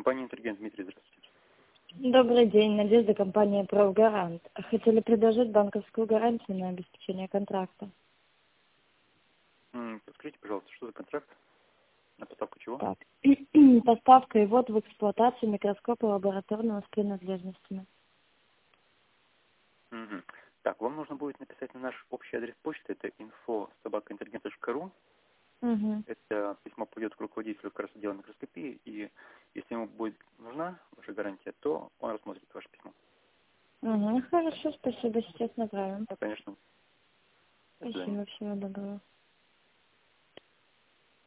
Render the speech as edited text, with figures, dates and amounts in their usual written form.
Компания «Интеллигент». Дмитрий, здравствуйте. Добрый день, Надежда, компания «Профгарант». Хотели предложить банковскую гарантию на обеспечение контракта. Подскажите, пожалуйста, что за контракт? На поставку чего? Так. Поставка и ввод в эксплуатацию микроскопа лабораторного с принадлежностями. Мгм. Так, вам нужно будет написать на наш общий адрес почты, это info@intelligent.ru. Угу. Это письмо пойдет к руководителю как раз отдела микроскопии, и если ему будет нужна ваша гарантия, то он рассмотрит ваше письмо. Угу. Хорошо, спасибо, сейчас направим. Да, конечно. До свидания. Спасибо, всего доброго.